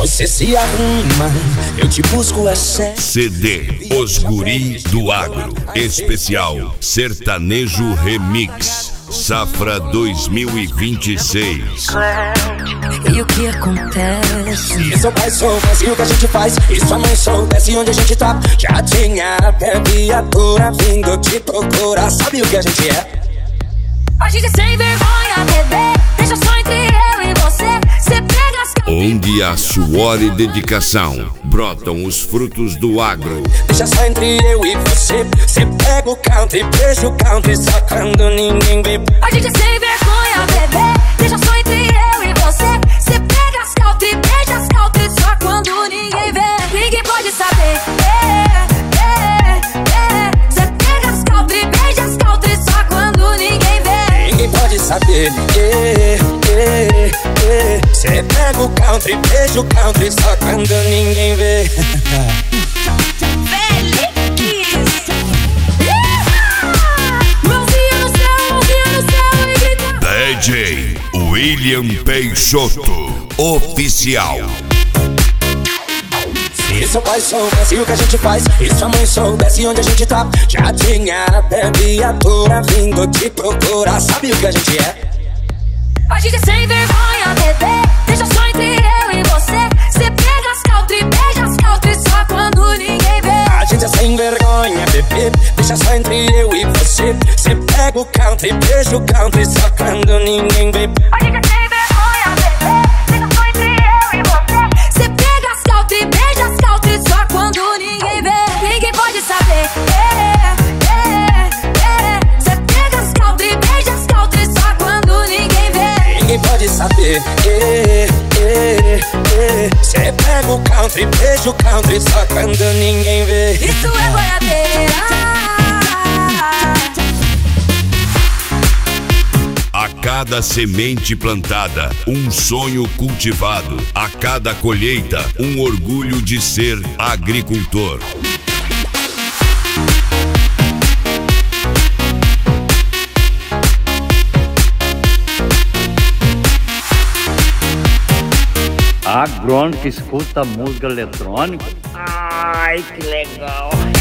Você se arruma, eu te busco a sério. CD Os Guri do Agro, especial Sertanejo Remix, Safra 2026. E o que acontece? Se seu pai soubesse o que a gente faz, e sua mãe soubesse onde a gente tá, já tinha até viatura vindo te procurar. Sabe o que a gente é? A gente é sem vergonha, bebê. Deixa só entre eu e você. Cê pega as Onde há suor e dedicação, brotam os frutos do agro. Deixa só entre eu e você. Cê pega o country, beija o country, só quando ninguém vê. A gente é sem vergonha, bebê. Deixa só entre eu e você. Cê pega as country, beija as country, só quando ninguém vê. Ninguém pode saber. Cê pega as country, beija as country, só quando ninguém vê. Ninguém pode saber. Cê pega o country, beija o country, só quando ninguém vê. Mãozinha no céu e grita. DJ William Peixoto, oficial. Se seu pai soubesse o que a gente faz, e sua mãe soubesse onde a gente tá, já tinha até viatura vindo te procurar. Sabe o que a gente é? A gente é sem vergonha, bebê. Deixa só entre eu e você. Cê pega as country, beija as country, só quando ninguém vê. A gente é sem vergonha, bebê. Deixa só entre eu e você. Cê pega o country, beija o country, só quando ninguém vê. A gente é sem vergonha, bebê. Deixa só entre eu e você. Cê pega as country, beija as country, só quando ninguém vê. Ninguém pode saber. Cê pega as country, beija as country, só quando ninguém vê. Ninguém pode saber. Cê pega o country, beija o country, só quando ninguém vê. Isso é boiadeira. A cada semente plantada, um sonho cultivado. A cada colheita, um orgulho de ser agricultor. Agrônico que escuta música eletrônica. Ai, que legal!